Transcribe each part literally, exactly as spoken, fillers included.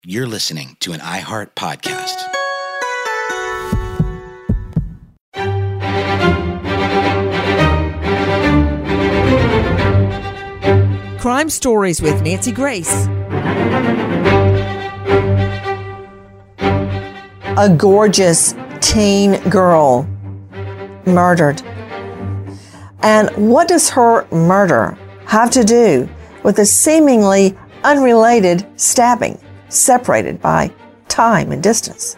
You're listening to an iHeart podcast. Crime Stories with Nancy Grace. A gorgeous teen girl murdered. And what does her murder have to do with a seemingly unrelated stabbing separated by time and distance?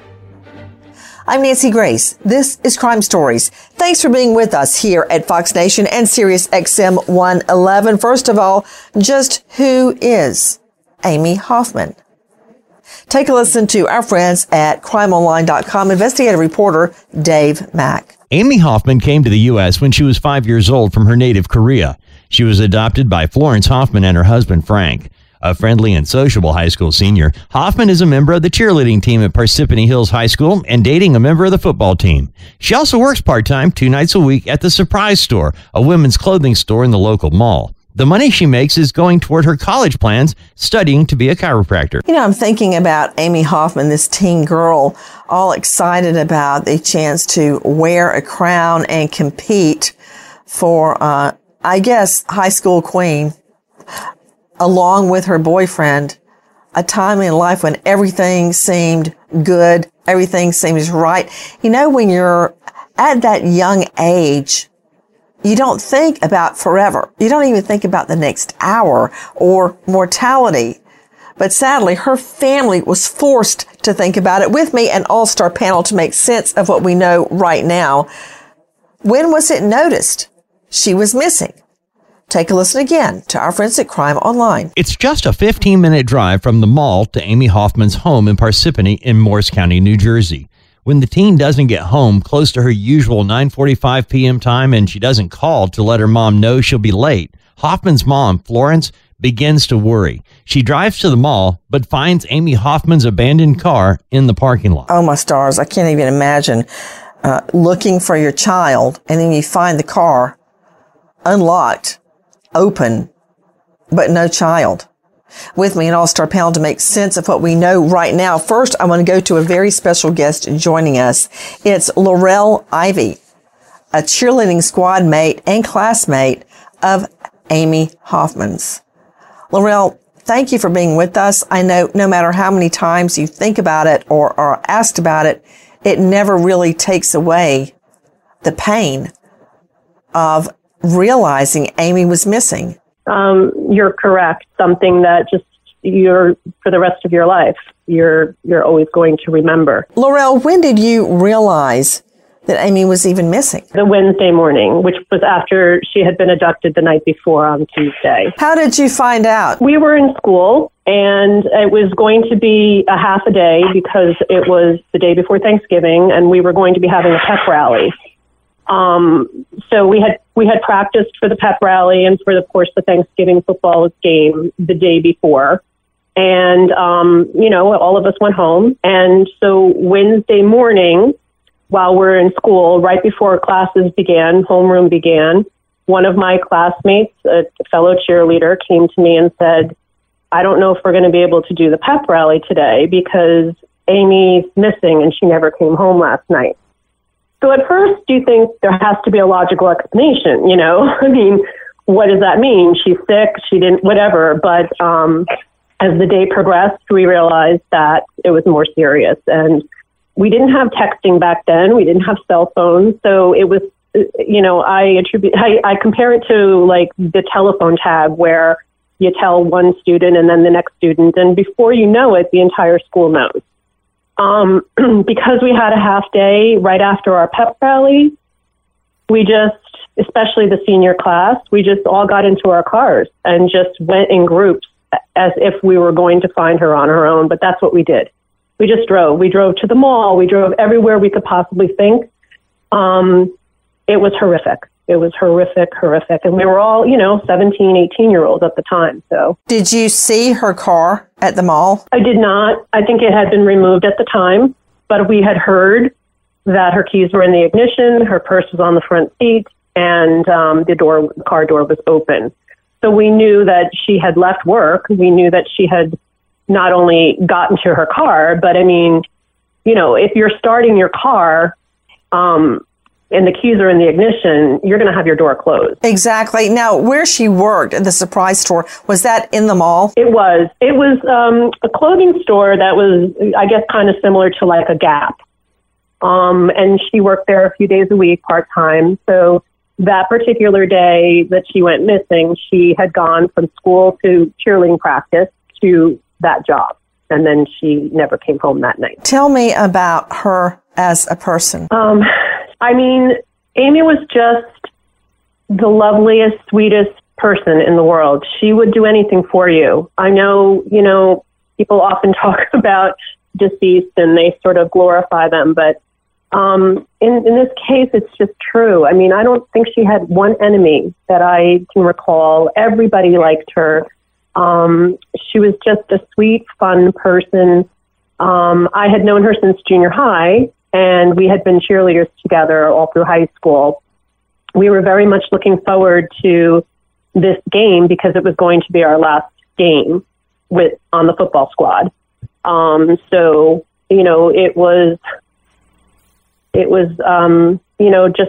I'm Nancy Grace. This is Crime Stories. Thanks for being with us here at Fox Nation and Sirius X M one eleven. First of all, just who is Amy Hoffman? Take a listen to our friends at crime online dot com investigative reporter Dave Mack. Amy Hoffman came to the U S when she was five years old from her native Korea. She was adopted by Florence Hoffman and her husband, Frank. A friendly and sociable high school senior, Hoffman is a member of the cheerleading team at Parsippany Hills High School and dating a member of the football team. She also works part-time two nights a week at the Surprise Store, a women's clothing store in the local mall. The money she makes is going toward her college plans, studying to be a chiropractor. You know, I'm thinking about Amy Hoffman, this teen girl, all excited about the chance to wear a crown and compete for, uh, I guess, high school queen, along with her boyfriend, a time in life when everything seemed good, everything seems right. You know, when you're at that young age, you don't think about forever. You don't even think about the next hour or mortality. But sadly, her family was forced to think about it with me, an all-star panel to make sense of what we know right now. When was it noticed she was missing? Take a listen again to our friends at Crime Online. It's just a fifteen-minute drive from the mall to Amy Hoffman's home in Parsippany in Morris County, New Jersey. When the teen doesn't get home close to her usual nine forty-five p.m. time and she doesn't call to let her mom know she'll be late, Hoffman's mom, Florence, begins to worry. She drives to the mall, but finds Amy Hoffman's abandoned car in the parking lot. Oh, my stars. I can't even imagine uh, looking for your child, and then you find the car unlocked, open, but no child. With me, an all-star panel to make sense of what we know right now. First, I want to go to a very special guest joining us. It's Laurel Ivy, a cheerleading squad mate and classmate of Amy Hoffman's. Laurel, thank you for being with us. I know no matter how many times you think about it or are asked about it, it never really takes away the pain of realizing Amy was missing. Um, you're correct. Something that just you're for the rest of your life, you're you're always going to remember. Laurel, when did you realize that Amy was even missing? The Wednesday morning, which was after she had been abducted the night before on Tuesday. How did you find out? We were in school, and it was going to be a half a day because it was the day before Thanksgiving, and we were going to be having a pep rally. Um, so we had we had practiced for the pep rally and for, of course, the Thanksgiving football game the day before. And, um, you know, all of us went home. And so Wednesday morning, while we're in school, right before classes began, homeroom began, one of my classmates, a fellow cheerleader, came to me and said, I don't know if we're going to be able to do the pep rally today because Amy's missing and she never came home last night. So at first you think there has to be a logical explanation, you know, I mean, what does that mean? She's sick, she didn't, whatever. But um, as the day progressed, we realized that it was more serious. And we didn't have texting back then. We didn't have cell phones. So it was, you know, I attribute, I, I compare it to like the telephone tag where you tell one student and then the next student. And before you know it, the entire school knows. Um, because we had a half day right after our pep rally, we just, especially the senior class, we just all got into our cars and just went in groups as if we were going to find her on her own. But that's what we did. We just drove. We drove to the mall. We drove everywhere we could possibly think. Um, it was horrific. It was horrific, horrific. And we were all, you know, seventeen, eighteen-year-olds at the time. So, did you see her car at the mall? I did not. I think it had been removed at the time. But we had heard that her keys were in the ignition, her purse was on the front seat, and um, the door, the car door was open. So we knew that she had left work. We knew that she had not only got into her car, but I mean, you know, if you're starting your car, um, and the keys are in the ignition, you're going to have your door closed. Exactly. Now, where she worked at the surprise store, was that in the mall? It was. It was um, a clothing store that was, I guess, kind of similar to like a Gap. Um, and she worked there a few days a week, part-time. So that particular day that she went missing, she had gone from school to cheerleading practice to that job. And then she never came home that night. Tell me about her as a person. Um, I mean, Amy was just the loveliest, sweetest person in the world. She would do anything for you. I know, you know, people often talk about deceased and they sort of glorify them, but um, in, in this case, it's just true. I mean, I don't think she had one enemy that I can recall. Everybody liked her. Um, she was just a sweet, fun person. Um, I had known her since junior high, and we had been cheerleaders together all through high school. We were very much looking forward to this game because it was going to be our last game with on the football squad. Um, so, you know, it was, it was, um, you know, just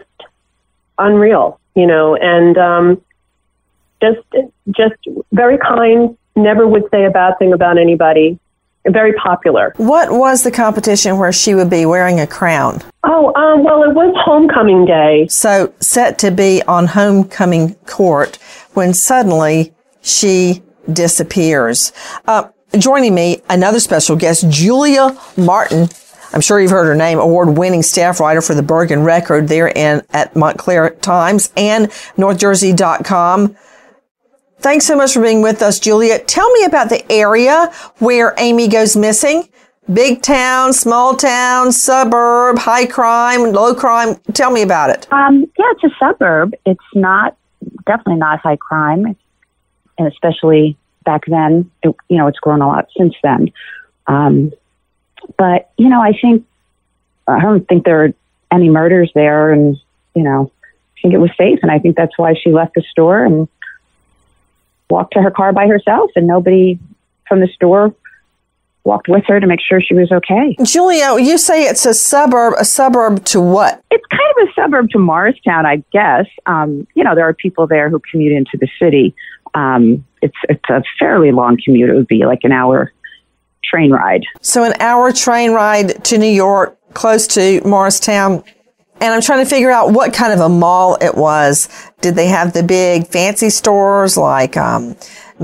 unreal, you know, and um, just, just very kind, never would say a bad thing about anybody. Very popular. What was the competition where she would be wearing a crown? Oh, um, well, it was homecoming day. So set to be on homecoming court when suddenly she disappears. Uh, joining me, another special guest, Julia Martin. I'm sure you've heard her name, award-winning staff writer for the Bergen Record there in at Montclair Times and North Jersey dot com. Thanks so much for being with us, Julia. Tell me about the area where Amy goes missing. Big town, small town, suburb, high crime, low crime. Tell me about it. Um, yeah, it's a suburb. It's not, definitely not high crime. And especially back then, it, you know, it's grown a lot since then. Um, but, you know, I think, I don't think there are any murders there. And, you know, I think it was safe. And I think that's why she left the store and walked to her car by herself, and nobody from the store walked with her to make sure she was okay. Julia, you say it's a suburb. A suburb to what? It's kind of a suburb to Morristown, I guess. Um, you know, there are people there who commute into the city. Um, it's it's a fairly long commute. It would be like an hour train ride. So an hour train ride to New York, close to Morristown. And I'm trying to figure out what kind of a mall it was. Did they have the big fancy stores like um,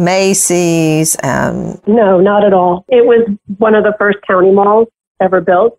Macy's? Um... No, not at all. It was one of the first county malls ever built.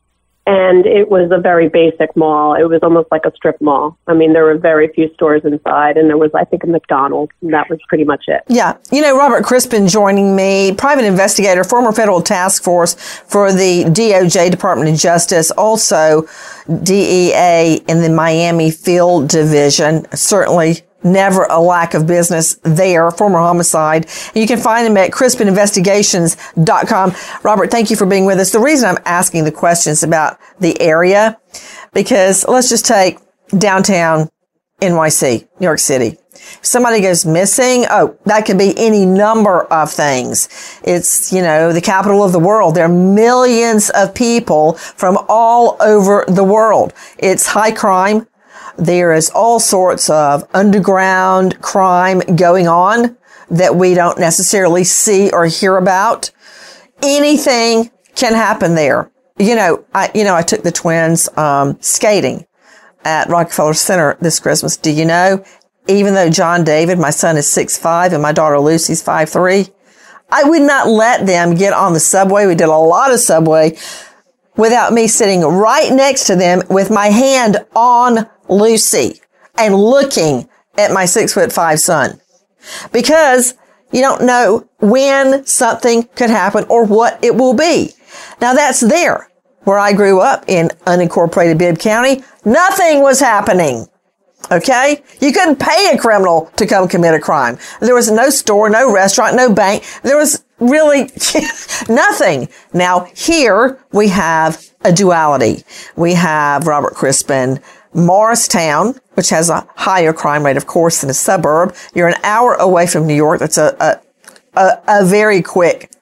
And it was a very basic mall. It was almost like a strip mall. I mean, there were very few stores inside, and there was, I think, a McDonald's, and that was pretty much it. Yeah. You know, Robert Crispin joining me, private investigator, former federal task force for the D O J, Department of Justice, also D E A in the Miami Field Division. Certainly never a lack of business there, former homicide. You can find him at crispin investigations dot com. Robert, thank you for being with us. The reason I'm asking the questions about the area, because let's just take downtown N Y C, New York City. If somebody goes missing, oh, that could be any number of things. It's, you know, the capital of the world. There are millions of people from all over the world. It's high crime. There is all sorts of underground crime going on that we don't necessarily see or hear about. Anything can happen there. You know, I, you know, I took the twins, um, skating at Rockefeller Center this Christmas. Do you know, even though John David, my son, is six five and my daughter Lucy's five three, I would not let them get on the subway. We did a lot of subway without me sitting right next to them with my hand on Lucy and looking at my six foot five son, because you don't know when something could happen or what it will be. Now that's there where I grew up in unincorporated Bibb County. Nothing was happening. Okay. You couldn't pay a criminal to come commit a crime. There was no store, no restaurant, no bank. There was really nothing. Now here we have a duality. We have Robert Crispin, Morristown, which has a higher crime rate, of course, than a suburb. You're an hour away from New York. That's a, a, a, a very quick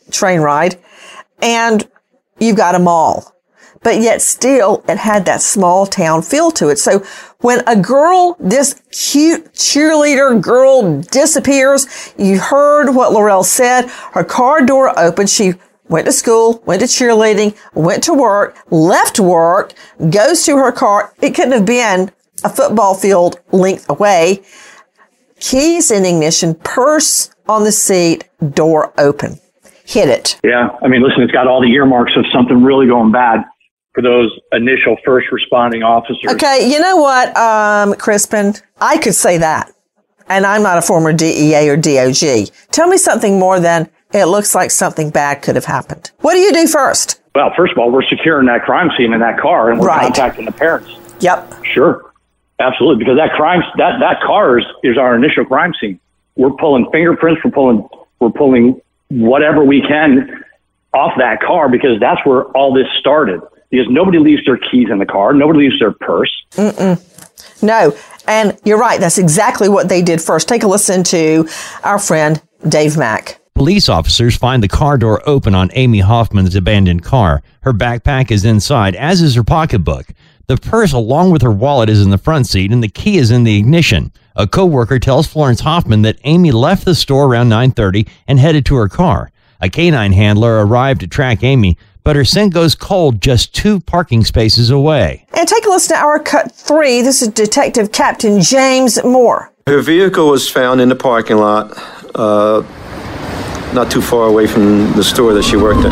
train ride, and you've got a mall. But yet still, it had that small town feel to it. So when a girl, this cute cheerleader girl disappears, you heard what Laurel said. Her car door opened. She went to school, went to cheerleading, went to work, left work, goes to her car. It couldn't have been a football field length away. Keys in ignition, purse on the seat, door open. Hit it. Yeah. I mean, listen, it's got all the earmarks of something really going bad for those initial first responding officers. Okay, you know what, um, Crispin? I could say that. And I'm not a former D E A or D O G. Tell me something more than it looks like something bad could have happened. What do you do first? Well, first of all, we're securing that crime scene in that car, and we're right. contacting the parents. Yep. Sure. Absolutely. Because that crime, that, that car is, is our initial crime scene. We're pulling fingerprints, we're pulling, we're pulling whatever we can off that car, because that's where all this started. Because nobody leaves their keys in the car. Nobody leaves their purse. Mm-mm. No. And you're right. That's exactly what they did first. Take a listen to our friend Dave Mack. Police officers find the car door open on Amy Hoffman's abandoned car. Her backpack is inside, as is her pocketbook. The purse, along with her wallet, is in the front seat, and the key is in the ignition. A co-worker tells Florence Hoffman that Amy left the store around nine thirty and headed to her car. A canine handler arrived to track Amy, but her scent goes cold just two parking spaces away. And take a listen to our cut three. This is Detective Captain James Moore. Her vehicle was found in the parking lot, uh, not too far away from the store that she worked in.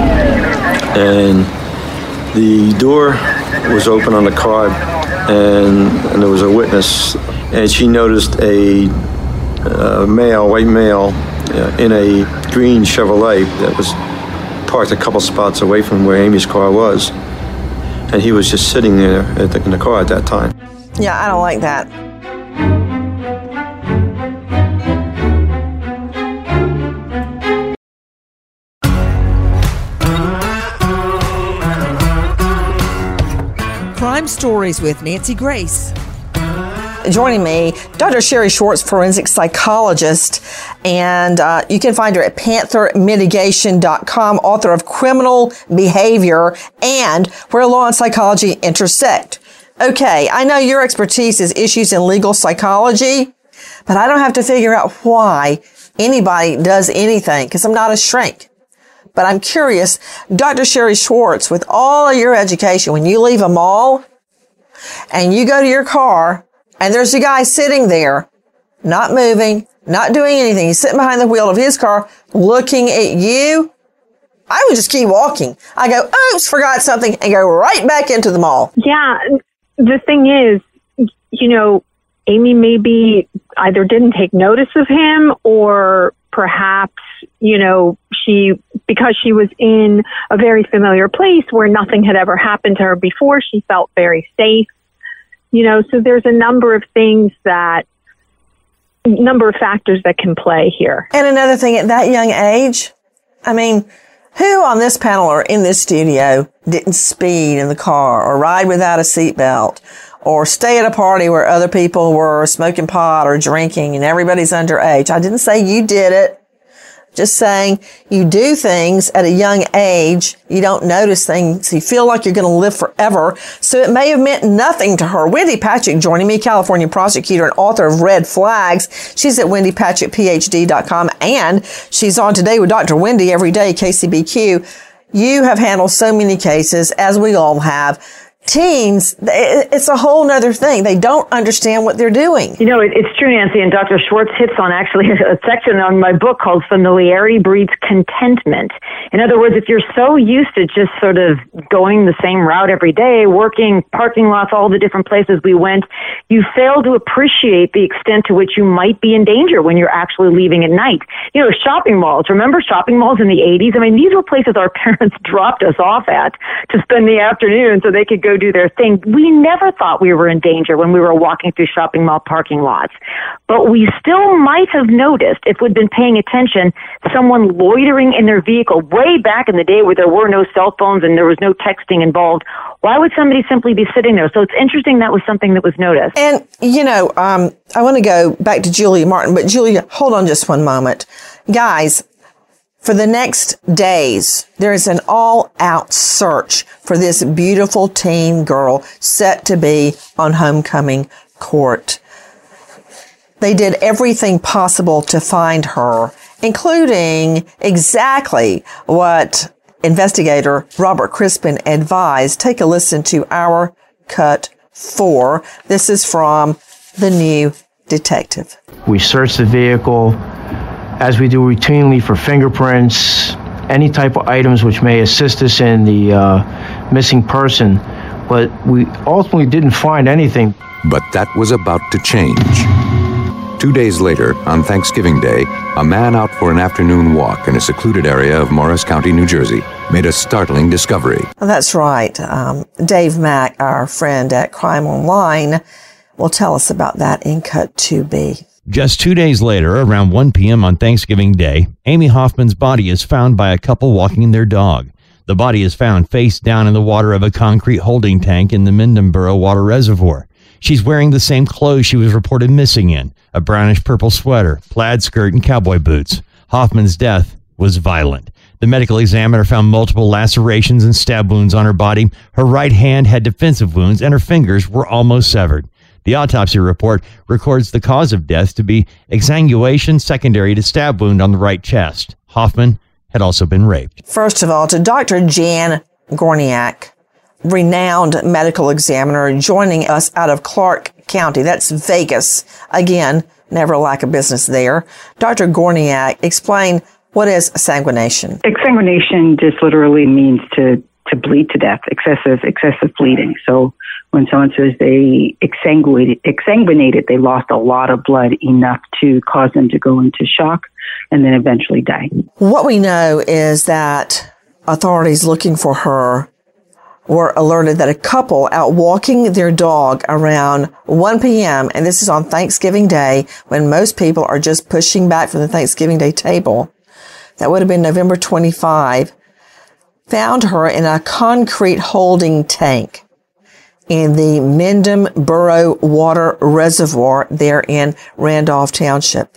And the door was open on the car, and, and there was a witness, and she noticed a uh, male, white male, uh, in a green Chevrolet that was parked a couple spots away from where Amy's car was, and he was just sitting there at the, in the car at that time. Yeah, I don't like that. Crime Stories with Nancy Grace. Joining me, Doctor Sherry Schwartz, forensic psychologist, and uh, you can find her at panther mitigation dot com, author of Criminal Behavior and Where Law and Psychology Intersect. Okay, I know your expertise is issues in legal psychology, but I don't have to figure out why anybody does anything, because I'm not a shrink. But I'm curious, Doctor Sherry Schwartz, with all of your education, when you leave a mall and you go to your car, and there's a guy sitting there, not moving, not doing anything. He's sitting behind the wheel of his car, looking at you. I would just keep walking. I go, oops, forgot something, and go right back into the mall. Yeah. The thing is, you know, Amy maybe either didn't take notice of him, or perhaps, you know, she, because she was in a very familiar place where nothing had ever happened to her before, she felt very safe. You know, so there's a number of things that, number of factors that can play here. And another thing, at that young age, I mean, who on this panel or in this studio didn't speed in the car or ride without a seatbelt or stay at a party where other people were smoking pot or drinking and everybody's underage? I didn't say you did it. Just saying you do things at a young age. You don't notice things. You feel like you're going to live forever. So it may have meant nothing to her. Wendy Patrick joining me, California prosecutor and author of Red Flags. She's at wendy patrick p h d dot com, and she's on Today with Doctor Wendy every day, K C B Q. You have handled so many cases, as we all have. Teens, it's a whole nother thing. They don't understand what they're doing. You know, it, it's true, Nancy, and Doctor Schwartz hits on actually a section on my book called Familiarity Breeds Contentment. In other words, if you're so used to just sort of going the same route every day, working, parking lots, all the different places we went, you fail to appreciate the extent to which you might be in danger when you're actually leaving at night. You know, shopping malls. Remember shopping malls in the eighties? I mean, these were places our parents dropped us off at to spend the afternoon so they could go do their thing. We never thought we were in danger when we were walking through shopping mall parking lots. But we still might have noticed, if we'd been paying attention, someone loitering in their vehicle way back in the day where there were no cell phones and there was no texting involved. Why would somebody simply be sitting there? So it's interesting that was something that was noticed. And, you know, um, I want to go back to Julia Martin, but Julia, hold on just one moment. Guys, For the next days, there is an all-out search for this beautiful teen girl set to be on homecoming court. They did everything possible to find her, including exactly what investigator Robert Crispin advised. Take a listen to our cut four. This is from The New Detective. We searched the vehicle as we do routinely for fingerprints, any type of items which may assist us in the uh, missing person, but we ultimately didn't find anything. But that was about to change. Two days later, on Thanksgiving Day, a man out for an afternoon walk in a secluded area of Morris County, New Jersey, made a startling discovery. That's right. Um, Dave Mack, our friend at Crime Online, will tell us about that in Cut two B. Just two days later, around one p.m. on Thanksgiving Day, Amy Hoffman's body is found by a couple walking their dog. The body is found face down in the water of a concrete holding tank in the Mindenboro Water Reservoir. She's wearing the same clothes she was reported missing in, a brownish-purple sweater, plaid skirt, and cowboy boots. Hoffman's death was violent. The medical examiner found multiple lacerations and stab wounds on her body. Her right hand had defensive wounds, and her fingers were almost severed. The autopsy report records the cause of death to be exsanguination secondary to stab wound on the right chest. Hoffman had also been raped. First of all, to Doctor Jan Gorniak, renowned medical examiner joining us out of Clark County. That's Vegas. Again, never lack of business there. Doctor Gorniak, explain what is exsanguination. Exsanguination just literally means to, to bleed to death, excessive, excessive bleeding. So when someone says they exsanguinated, exsanguinated, they lost a lot of blood, enough to cause them to go into shock and then eventually die. What we know is that authorities looking for her were alerted that a couple out walking their dog around one p.m., and this is on Thanksgiving Day, when most people are just pushing back from the Thanksgiving Day table, that would have been November twenty-fifth, found her in a concrete holding tank in the Mindenboro Water Reservoir there in Randolph Township.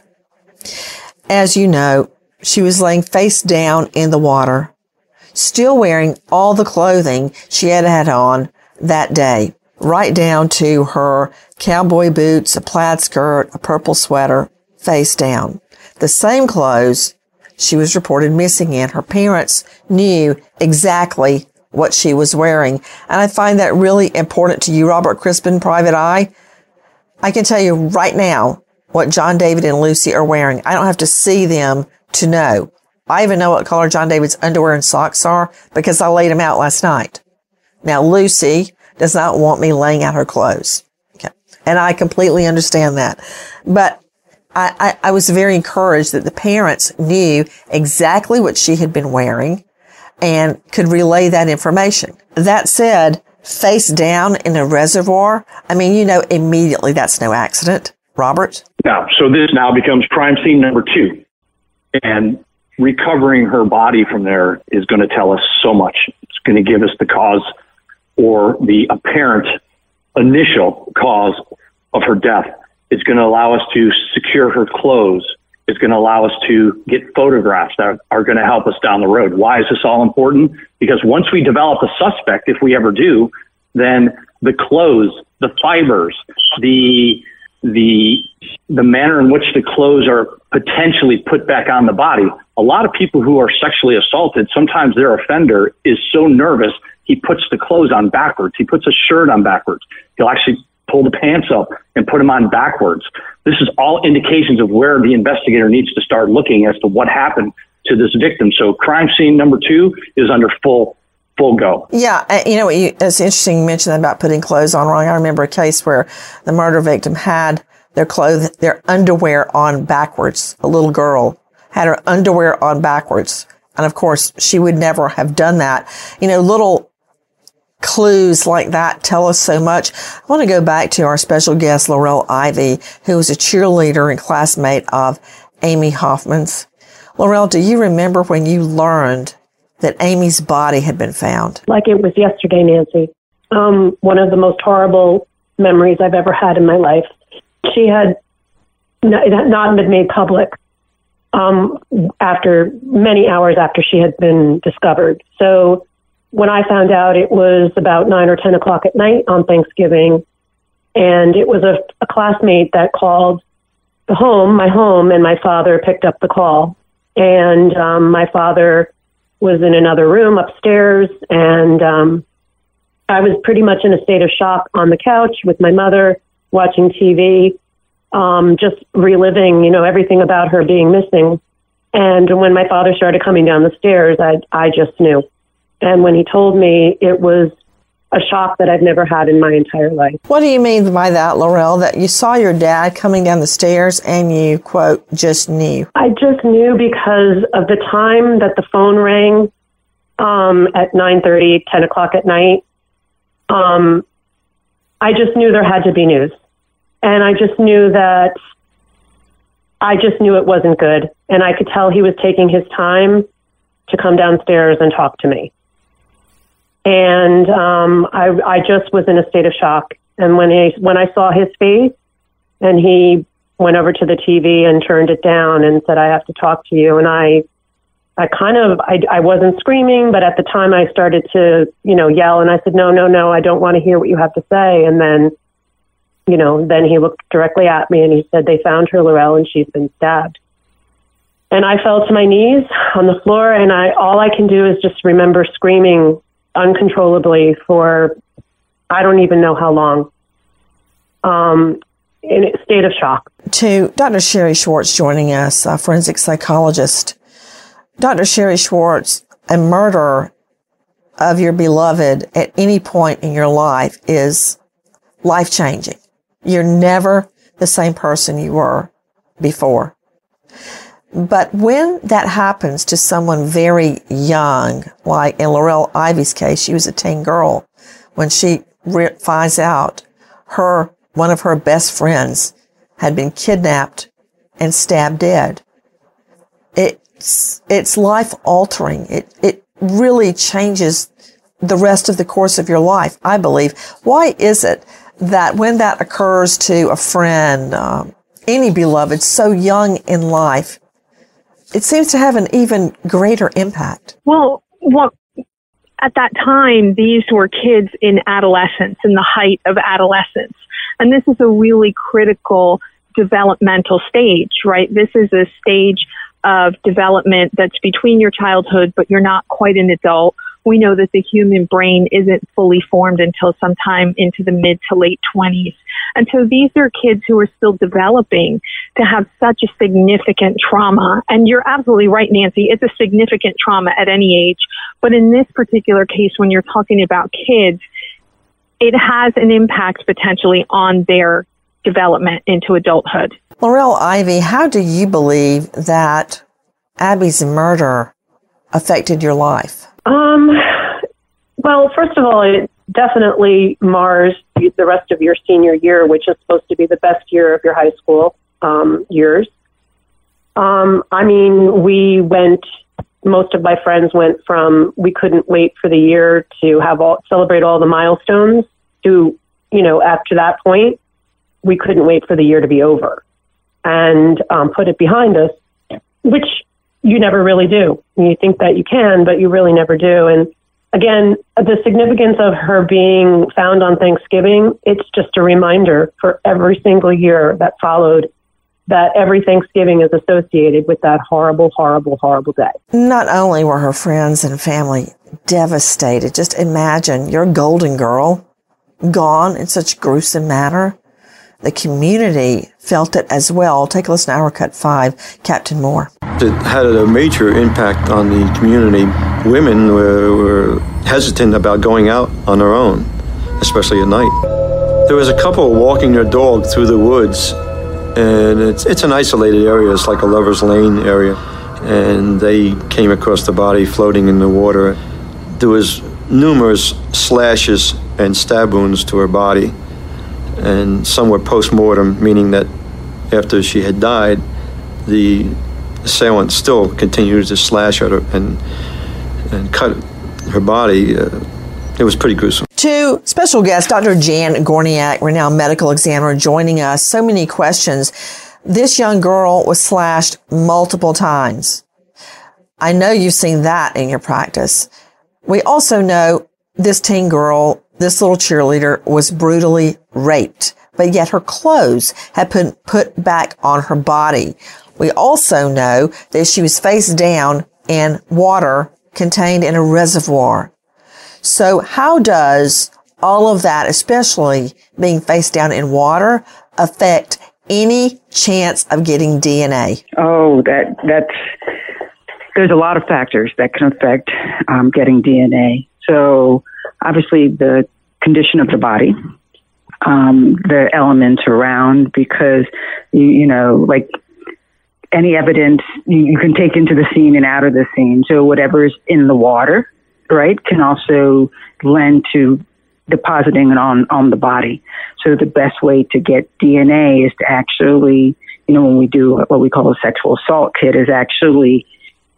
As you know, she was laying face down in the water, still wearing all the clothing she had had on that day, right down to her cowboy boots, a plaid skirt, a purple sweater, face down. The same clothes she was reported missing in. Her parents knew exactly what she was wearing. And I find that really important to you, Robert Crispin, Private Eye. I can tell you right now what John David and Lucy are wearing. I don't have to see them to know. I even know what color John David's underwear and socks are because I laid them out last night. Now, Lucy does not want me laying out her clothes. Okay. And I completely understand that. But I, I, I was very encouraged that the parents knew exactly what she had been wearing and could relay that information. That said, face down in a reservoir, I mean, you know immediately that's no accident. Robert? Now, so this now becomes crime scene number two. And recovering her body from there is going to tell us so much. It's going to give us the cause or the apparent initial cause of her death. It's going to allow us to secure her clothes. It's going to allow us to get photographs that are going to help us down the road. Why is this all important? Because once we develop a suspect, if we ever do, then the clothes, the fibers, the the the manner in which the clothes are potentially put back on the body. A lot of people who are sexually assaulted, sometimes their offender is so nervous, he puts the clothes on backwards. He puts a shirt on backwards. He'll actually pull the pants up and put them on backwards. This is all indications of where the investigator needs to start looking as to what happened to this victim. So crime scene number two is under full full go. Yeah, you know, it's interesting you mentioned that about putting clothes on wrong. I remember a case where the murder victim had their clothes, their underwear on backwards. A little girl had her underwear on backwards. And of course, she would never have done that. You know, little clues like that tell us so much. I want to go back to our special guest, Laurel Ivy, who was a cheerleader and classmate of Amy Hoffman's. Laurel, do you remember when you learned that Amy's body had been found? Like it was yesterday, Nancy. Um, one of the most horrible memories I've ever had in my life. She had not, not been made public. um, after many hours after she had been discovered. So when I found out, it was about nine or ten o'clock at night on Thanksgiving, and it was a, a classmate that called the home, my home, and my father picked up the call. And um, my father was in another room upstairs, and um, I was pretty much in a state of shock on the couch with my mother watching T V, um, just reliving, you know, everything about her being missing. And when my father started coming down the stairs, I, I just knew. And when he told me, it was a shock that I've never had in my entire life. What do you mean by that, Laurel, that you saw your dad coming down the stairs and you, quote, just knew? I just knew because of the time that the phone rang um, at nine thirty, ten o'clock at night. Um, I just knew there had to be news. And I just knew that, I just knew it wasn't good. And I could tell he was taking his time to come downstairs and talk to me. And um, I, I just was in a state of shock. And when he, when I saw his face, and he went over to the T V and turned it down and said, "I have to talk to you." And I, I kind of, I, I wasn't screaming, but at the time I started to, you know, yell. And I said, "No, no, no, I don't want to hear what you have to say." And then, you know, then he looked directly at me and he said, "They found her, Laurel, and she's been stabbed." And I fell to my knees on the floor, and I, all I can do is just remember screaming uncontrollably for, I don't even know how long, um, in a state of shock. To Doctor Sherry Schwartz joining us, a forensic psychologist. Doctor Sherry Schwartz, a murder of your beloved at any point in your life is life-changing. You're never the same person you were before. But when that happens to someone very young, like in Laurel Ivy's case, she was a teen girl, when she re- finds out her, one of her best friends had been kidnapped and stabbed dead. It's, it's life-altering. It, it really changes the rest of the course of your life, I believe. Why is it that when that occurs to a friend, um, any beloved, so young in life, it seems to have an even greater impact? Well, what at that time, these were kids in adolescence, in the height of adolescence. And this is a really critical developmental stage, right? This is a stage of development that's between your childhood, but you're not quite an adult. We know that the human brain isn't fully formed until sometime into the mid to late twenties. And so these are kids who are still developing to have such a significant trauma. And you're absolutely right, Nancy. It's a significant trauma at any age. But in this particular case, when you're talking about kids, it has an impact potentially on their development into adulthood. Laurel Ivy, how do you believe that Abby's murder affected your life? Um, well, first of all, it definitely mars the rest of your senior year, which is supposed to be the best year of your high school um, years. Um, I mean, we went, most of my friends went from, we couldn't wait for the year to have all, celebrate all the milestones to, you know, after that point, we couldn't wait for the year to be over and um, put it behind us, which you never really do. You think that you can, but you really never do. And again, the significance of her being found on Thanksgiving, it's just a reminder for every single year that followed that every Thanksgiving is associated with that horrible, horrible, horrible day. Not only were her friends and family devastated, just imagine your golden girl gone in such gruesome manner. The community felt it as well. Take a listen to Our Cut five, Captain Moore. It had a major impact on the community. Women were, were hesitant about going out on their own, especially at night. There was a couple walking their dog through the woods, and it's, it's an isolated area. It's like a lover's lane area. And they came across the body floating in the water. There was numerous slashes and stab wounds to her body. And some were post-mortem, meaning that after she had died, the assailant still continued to slash at her and and cut her body. Uh, it was pretty gruesome. Two special guests, Doctor Jan Gorniak, renowned medical examiner, joining us. So many questions this young girl was slashed multiple times. I know you've seen that in your practice. We also know this teen girl, this little cheerleader, was brutally raped, but yet her clothes had been put back on her body. We also know that she was face down in water contained in a reservoir. So how does all of that, especially being face down in water, affect any chance of getting D N A? Oh, that that's there's a lot of factors that can affect um, getting D N A. So obviously the condition of the body, um, the elements around, because you, you know, like any evidence you, you can take into the scene and out of the scene. So whatever's in the water, right, can also lend to depositing it on, on the body. So the best way to get D N A is to actually, you know, when we do what we call a sexual assault kit, is actually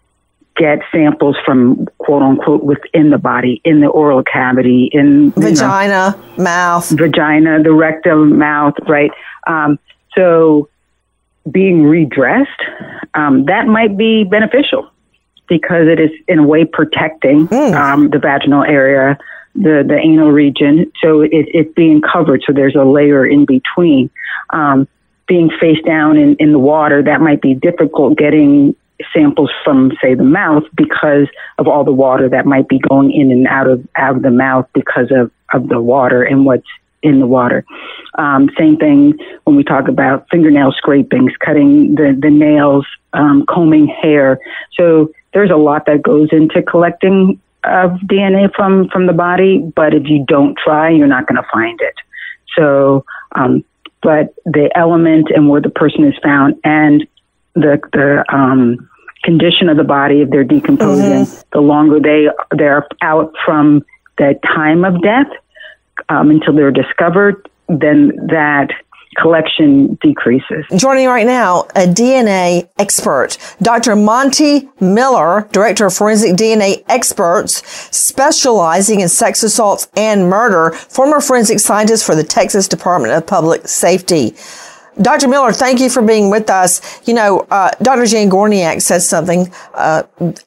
get samples from quote unquote within the body, in the oral cavity, in vagina, know, mouth, vagina, the rectum, mouth, right? Um, so being redressed, um, that might be beneficial because it is in a way protecting mm. um, the vaginal area, the, the anal region. So it, it's being covered. So there's a layer in between. Um, being face down in, in the water, that might be difficult getting samples from, say, the mouth because of all the water that might be going in and out of out of the mouth because of, of the water and what's in the water. Um, same thing when we talk about fingernail scrapings, cutting the, the nails, um, combing hair. So there's a lot that goes into collecting of D N A from, from the body, but if you don't try, you're not going to find it. So, um, but the element and where the person is found and the the um, condition of the body, if they're decomposing, mm-hmm. the longer they they're out from the time of death um, until they're discovered, then that collection decreases. Joining right now, a D N A expert, Doctor Monty Miller, Director of Forensic D N A Experts, specializing in sex assaults and murder, former forensic scientist for the Texas Department of Public Safety. Doctor Miller, thank you for being with us. You know, uh, Doctor Jane Gorniak says something uh,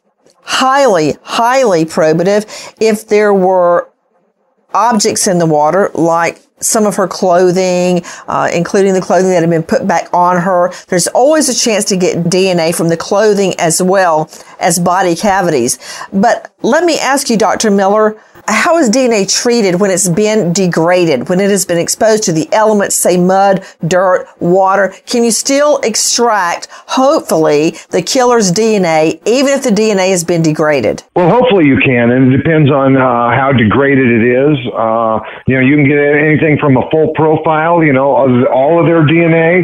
highly, highly probative. If there were objects in the water, like some of her clothing, uh, including the clothing that had been put back on her, there's always a chance to get D N A from the clothing as well as body cavities. But let me ask you, Doctor Miller, how is D N A treated when it's been degraded, when it has been exposed to the elements, say mud, dirt, water? Can you still extract, hopefully, the killer's D N A, even if the D N A has been degraded? Well, hopefully you can, and it depends on uh, how degraded it is. Uh, you know, you can get anything from a full profile, you know, all of their D N A,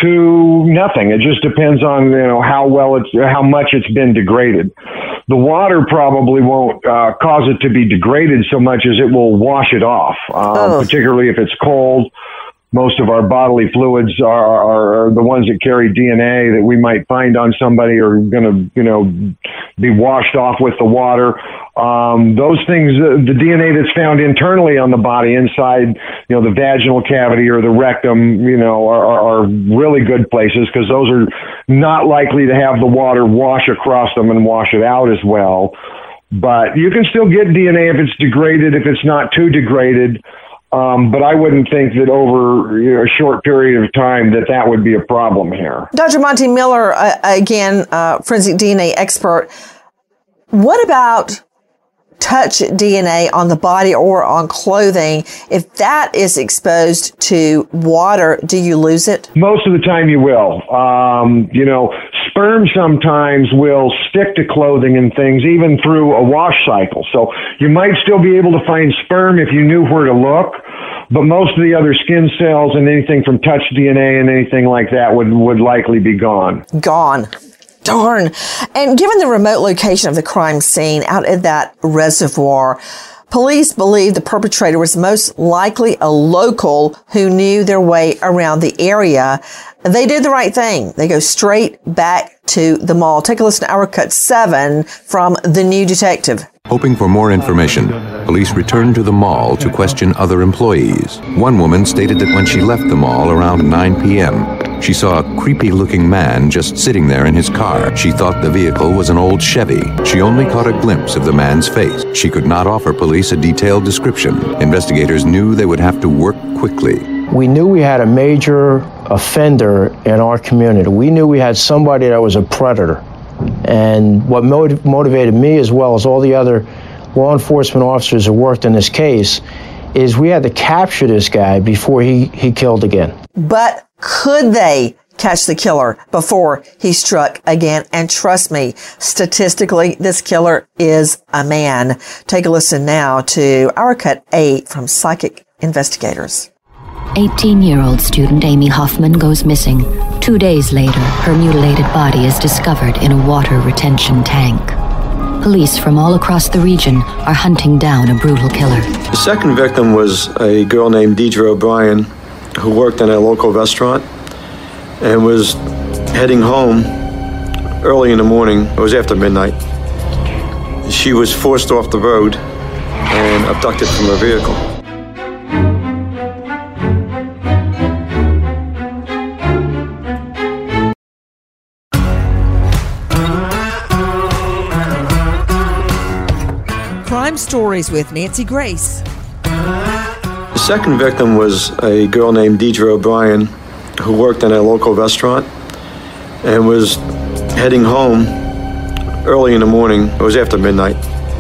to nothing. It just depends on, you know, how well it's, how much it's been degraded. The water probably won't uh, cause it to be degraded so much as it will wash it off, uh, oh. particularly if it's cold. Most of our bodily fluids are, are, are the ones that carry D N A that we might find on somebody are going to, you know, be washed off with the water. Um, those things, uh, the D N A that's found internally on the body, inside, you know, the vaginal cavity or the rectum, you know, are, are, are really good places because those are not likely to have the water wash across them and wash it out as well. But you can still get D N A if it's degraded, if it's not too degraded. Um, but I wouldn't think that over, you know, a short period of time that that would be a problem here. Doctor Monty Miller, uh, again, uh, forensic D N A expert. What about touch D N A on the body or on clothing? If that is exposed to water, do you lose it? Most of the time you will. Um, you know, sperm sometimes will stick to clothing and things even through a wash cycle. So you might still be able to find sperm if you knew where to look, but most of the other skin cells and anything from touch D N A and anything like that would, would likely be gone. Gone. Darn. And given the remote location of the crime scene out at that reservoir, police believe the perpetrator was most likely a local who knew their way around the area. They did the right thing. They go straight back to the mall. Take a listen to our cut seven from The New Detective. Hoping for more information, police returned to the mall to question other employees. One woman stated that when she left the mall around nine p.m., She saw a creepy-looking man just sitting there in his car. She thought the vehicle was an old Chevy. She only caught a glimpse of the man's face. She could not offer police a detailed description. Investigators knew they would have to work quickly. We knew we had a major offender in our community. We knew we had somebody that was a predator. And what motiv- motivated me, as well as all the other law enforcement officers who worked in this case, is we had to capture this guy before he, he killed again. But could they catch the killer before he struck again? And trust me, statistically, this killer is a man. Take a listen now to our cut eight from Psychic Investigators. eighteen-year-old student Amy Hoffman goes missing. Two days later, her mutilated body is discovered in a water retention tank. Police from all across the region are hunting down a brutal killer. The second victim was a girl named Deidre O'Brien, who worked in a local restaurant and was heading home early in the morning. It was after midnight. She was forced off the road and abducted from her vehicle. Crime Stories with Nancy Grace. The second victim was a girl named Deidre O'Brien, who worked in a local restaurant and was heading home early in the morning. It was after midnight.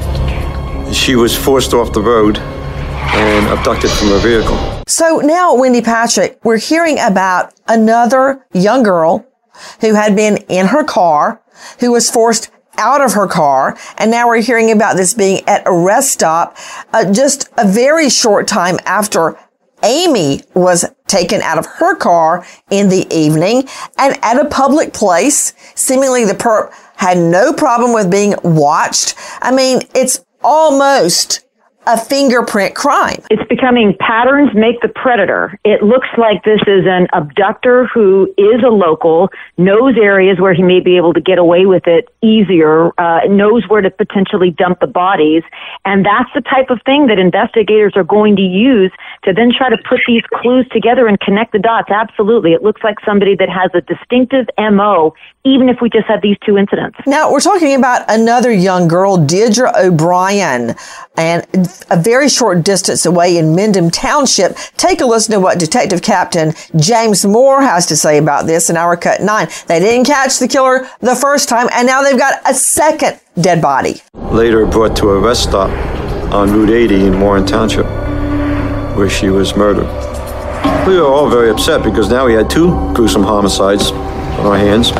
She was forced off the road and abducted from her vehicle. So now, Wendy Patrick, we're hearing about another young girl who had been in her car, who was forced out of her car, and now we're hearing about this being at a rest stop uh, just a very short time after Amy was taken out of her car in the evening and at a public place. Seemingly the perp had no problem with being watched. I mean, it's almost a fingerprint crime. It's becoming patterns make the predator. It looks like this is an abductor who is a local, knows areas where he may be able to get away with it easier, uh, knows where to potentially dump the bodies. And that's the type of thing that investigators are going to use to then try to put these clues together and connect the dots. Absolutely. It looks like somebody that has a distinctive M O, even if we just have these two incidents. Now, we're talking about another young girl, Deidre O'Brien, and a very short distance away in Mendham Township. Take a listen to what Detective Captain James Moore has to say about this in our cut nine. They didn't catch the killer the first time, and now they've got a second dead body. Later brought to a rest stop on Route eighty in Warren Township, where she was murdered. We were all very upset because now we had two gruesome homicides on our hands.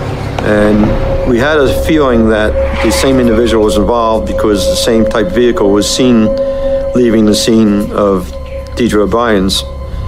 And we had a feeling that the same individual was involved because the same type vehicle was seen leaving the scene of Deidre O'Brien's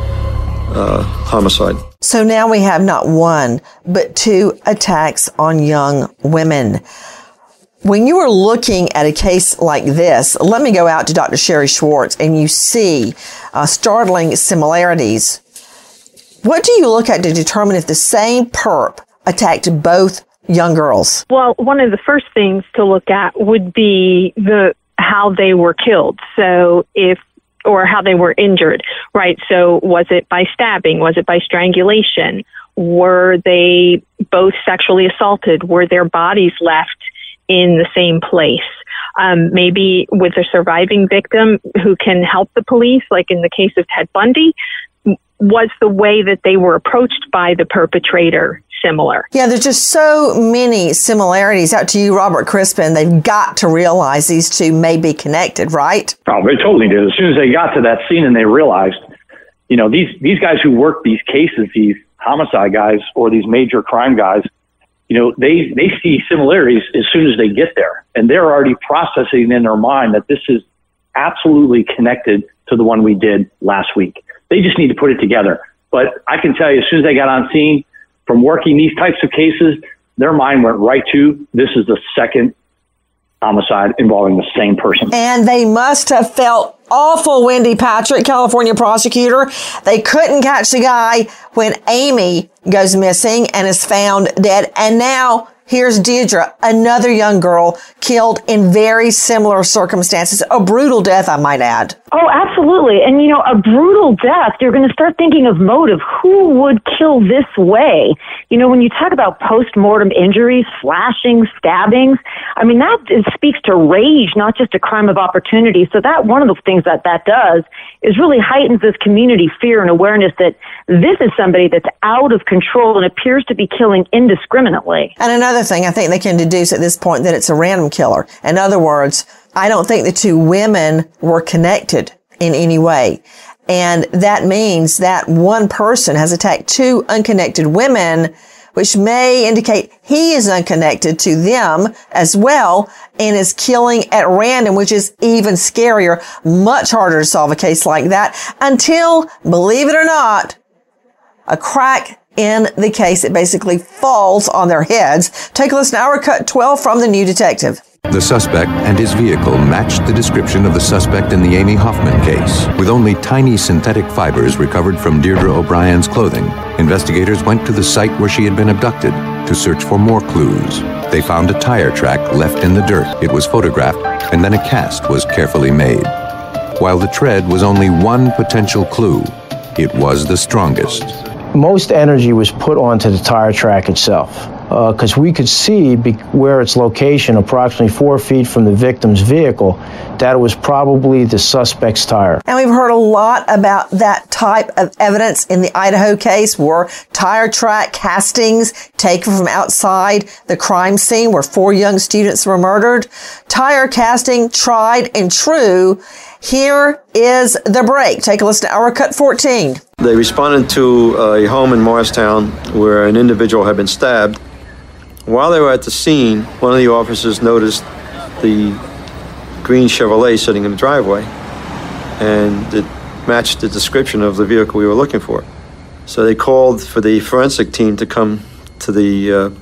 uh, homicide. So now we have not one, but two attacks on young women. When you are looking at a case like this, let me go out to Doctor Sherry Schwartz, and you see uh, startling similarities. What do you look at to determine if the same perp attacked both young girls? Well, one of the first things to look at would be the how they were killed. So if or how they were injured, right? So was it by stabbing? Was it by strangulation? Were they both sexually assaulted? Were their bodies left in the same place? Um, maybe with a surviving victim who can help the police, like in the case of Ted Bundy, was the way that they were approached by the perpetrator similar? Yeah, there's just so many similarities. Out to you, Robert Crispin. They've got to realize these two may be connected, right? Oh, they totally did. As soon as they got to that scene and they realized, you know, these, these guys who work these cases, these homicide guys or these major crime guys, you know, they, they see similarities as soon as they get there. And they're already processing in their mind that this is absolutely connected to the one we did last week. They just need to put it together. But I can tell you, as soon as they got on scene, from working these types of cases, their mind went right to, this is the second homicide involving the same person. And they must have felt awful, Wendy Patrick, California prosecutor. They couldn't catch the guy when Amy goes missing and is found dead. And now Here's Deirdre, another young girl killed in very similar circumstances. A brutal death, I might add. Oh, absolutely. And, you know, a brutal death, you're going to start thinking of motive. Who would kill this way? You know, when you talk about post-mortem injuries, flashings, stabbings, I mean, that is, speaks to rage, not just a crime of opportunity. So that one of the things that that does is really heightens this community fear and awareness that this is somebody that's out of control and appears to be killing indiscriminately. And another thing, I think they can deduce at this point that it's a random killer. In other words, I don't think the two women were connected in any way. And that means that one person has attacked two unconnected women, which may indicate he is unconnected to them as well and is killing at random, which is even scarier, much harder to solve a case like that until, believe it or not, a crack in the case that basically falls on their heads. Take a listen to our cut twelve from The New Detective. The suspect and his vehicle matched the description of the suspect in the Amy Hoffman case. With only tiny synthetic fibers recovered from Deirdre O'Brien's clothing, investigators went to the site where she had been abducted to search for more clues. They found a tire track left in the dirt. It was photographed, and then a cast was carefully made. While the tread was only one potential clue, it was the strongest. Most energy was put onto the tire track itself because uh, we could see be- where its location, approximately four feet from the victim's vehicle, that it was probably the suspect's tire. And we've heard a lot about that type of evidence in the Idaho case where tire track castings taken from outside the crime scene where four young students were murdered. Tire casting, tried and true. Here is the break. Take a listen to our cut fourteen. They responded to a home in Morristown where an individual had been stabbed. While they were at the scene, one of the officers noticed the green Chevrolet sitting in the driveway, and it matched the description of the vehicle we were looking for. So they called for the forensic team to come to the uh,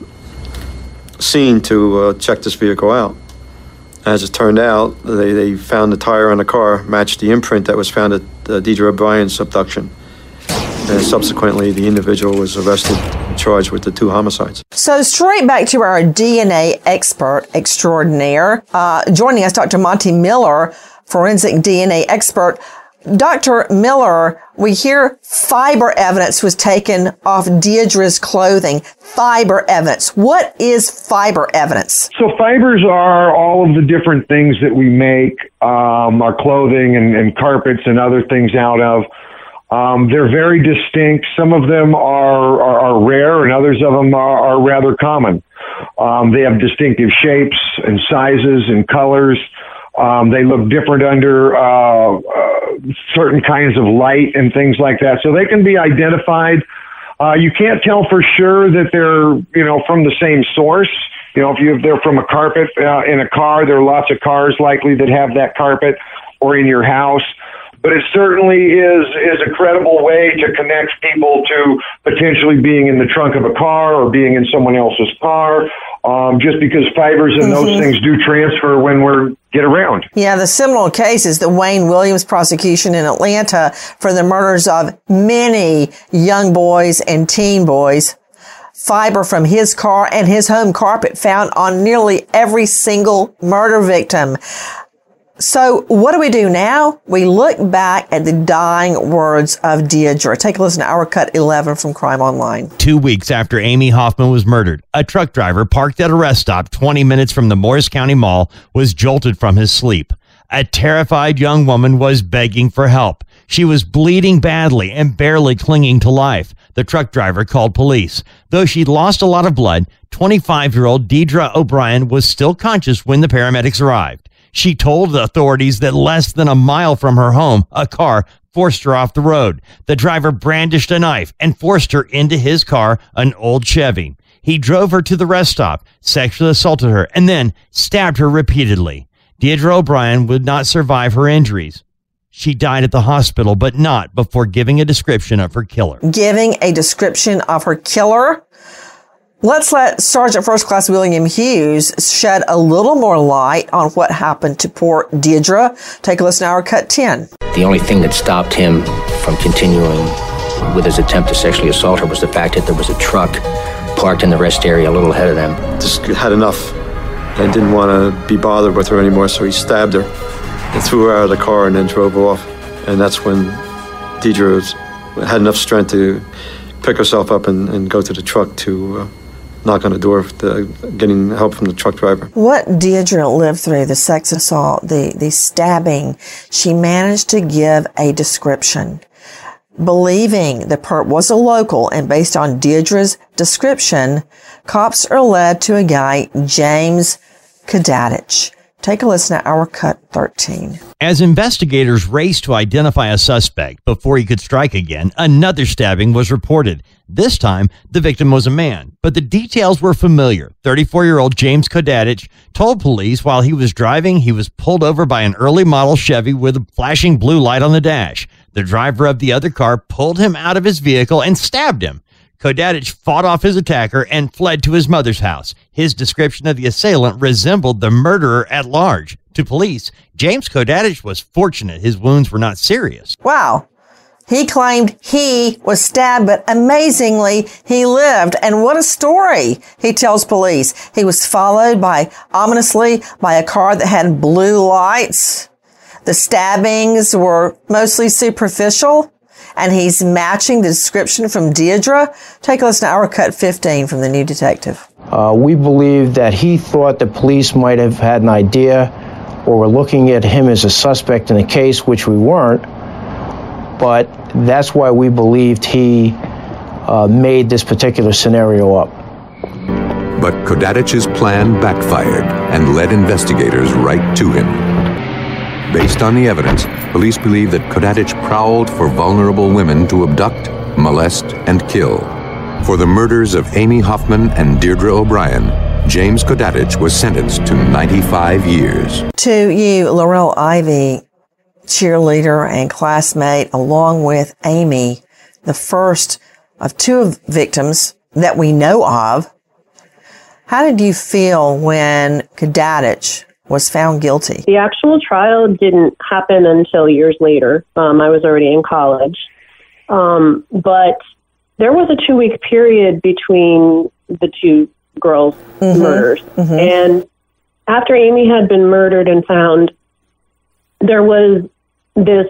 scene to uh, check this vehicle out. As it turned out, they, they found the tire on the car matched the imprint that was found at uh, Deirdre O'Brien's abduction. And subsequently, the individual was arrested and charged with the two homicides. So straight back to our D N A expert extraordinaire. Uh, joining us, Doctor Monty Miller, forensic D N A expert. Doctor Miller, we hear fiber evidence was taken off Deirdre's clothing. Fiber evidence. What is fiber evidence? So fibers are all of the different things that we make um, our clothing and, and carpets and other things out of. Um, they're very distinct. Some of them are, are, are rare and others of them are, are rather common. Um, they have distinctive shapes and sizes and colors. Um, they look different under uh, uh, certain kinds of light and things like that. So they can be identified. Uh, you can't tell for sure that they're, you know, from the same source. You know, if, you, if they're from a carpet uh, in a car, there are lots of cars likely that have that carpet, or in your house. But it certainly is is a credible way to connect people to potentially being in the trunk of a car or being in someone else's car, um, just because fibers and mm-hmm. those things do transfer when we're get around. Yeah, the seminal case is the Wayne Williams prosecution in Atlanta for the murders of many young boys and teen boys. Fiber from his car and his home carpet found on nearly every single murder victim. So what do we do now? We look back at the dying words of Deirdre. Take a listen to our cut eleven from Crime Online. Two weeks after Amy Hoffman was murdered, a truck driver parked at a rest stop twenty minutes from the Morris County Mall was jolted from his sleep. A terrified young woman was begging for help. She was bleeding badly and barely clinging to life. The truck driver called police. Though she'd lost a lot of blood, twenty-five-year-old Deirdre O'Brien was still conscious when the paramedics arrived. She told the authorities that less than a mile from her home, a car forced her off the road. The driver brandished a knife and forced her into his car, an old Chevy. He drove her to the rest stop, sexually assaulted her, and then stabbed her repeatedly. Deirdre O'Brien would not survive her injuries. She died at the hospital, but not before giving a description of her killer. Giving a description of her killer? Let's let Sergeant First Class William Hughes shed a little more light on what happened to poor Deirdre. Take a listen to our cut ten. The only thing that stopped him from continuing with his attempt to sexually assault her was the fact that there was a truck parked in the rest area a little ahead of them. Just had enough and didn't want to be bothered with her anymore, so he stabbed her and threw her out of the car and then drove off. And that's when Deidre was, had enough strength to pick herself up and, and go to the truck to uh, knock on the door, to, getting help from the truck driver. What Deidre lived through, the sex assault, the, the stabbing, she managed to give a description. Believing the perp was a local, and based on Deidre's description, cops are led to a guy, James Kadadich. Take a listen to our cut thirteen. As investigators raced to identify a suspect before he could strike again, another stabbing was reported. This time, the victim was a man, but the details were familiar. thirty-four-year-old James Kadadich told police while he was driving, he was pulled over by an early model Chevy with a flashing blue light on the dash. The driver of the other car pulled him out of his vehicle and stabbed him. Kadadich fought off his attacker and fled to his mother's house. His description of the assailant resembled the murderer at large. To police, James Kadadich was fortunate his wounds were not serious. Wow. He claimed he was stabbed, but amazingly, he lived. And what a story, he tells police. He was followed by, ominously, by a car that had blue lights. The stabbings were mostly superficial, and he's matching the description from Deidre. Take a listen to our cut fifteen from The New Detective. Uh, we believe that he thought the police might have had an idea or were looking at him as a suspect in the case, which we weren't. But that's why we believed he uh, made this particular scenario up. But Kadadich's plan backfired and led investigators right to him. Based on the evidence, police believe that Kadadich prowled for vulnerable women to abduct, molest, and kill. For the murders of Amy Hoffman and Deirdre O'Brien, James Kadadich was sentenced to ninety-five years. To you, Laurel Ivy, cheerleader and classmate, along with Amy, the first of two victims that we know of. How did you feel when Kadadich was found guilty? The actual trial didn't happen until years later. Um, I was already in college. Um, but there was a two-week period between the two girls' mm-hmm. murders. Mm-hmm. And after Amy had been murdered and found, there was this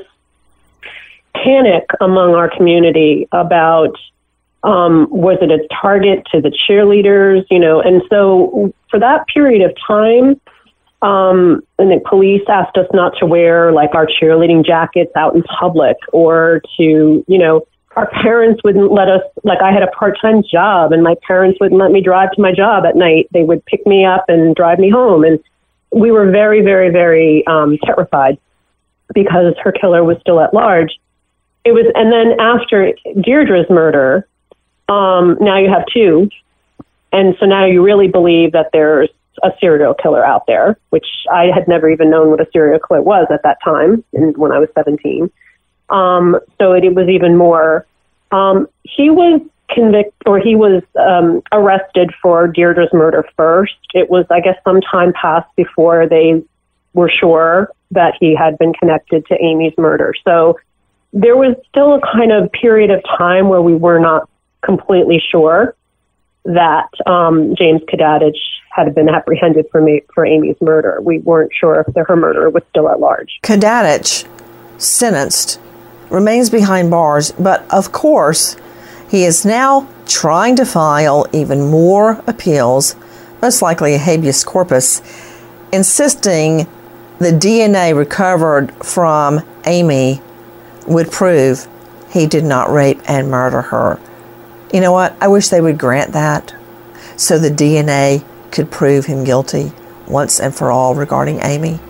panic among our community about, um, was it a target to the cheerleaders, you know? And so for that period of time, Um, and the police asked us not to wear like our cheerleading jackets out in public, or to, you know, our parents wouldn't let us, like I had a part-time job and my parents wouldn't let me drive to my job at night. They would pick me up and drive me home. And we were very, very, very um, terrified because her killer was still at large. It was, and then after Deirdre's murder, um, now you have two. And so now you really believe that there's a serial killer out there, which I had never even known what a serial killer was at that time, and when I was seventeen. Um, so it, it was even more. Um, he was convicted, or he was um, arrested for Deirdre's murder first. It was, I guess, some time passed before they were sure that he had been connected to Amy's murder. So there was still a kind of period of time where we were not completely sure that um, James Kadadich had been apprehended for me, for Amy's murder. We weren't sure if the, her murderer was still at large. Kadadich, sentenced, remains behind bars, but of course, he is now trying to file even more appeals, most likely a habeas corpus, insisting the D N A recovered from Amy would prove he did not rape and murder her. You know what? I wish they would grant that so the D N A could prove him guilty once and for all regarding Amy.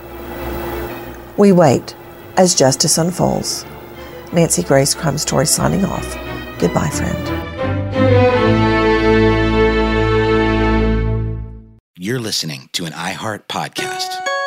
We wait as justice unfolds. Nancy Grace, Crime Story, signing off. Goodbye, friend. You're listening to an iHeart podcast.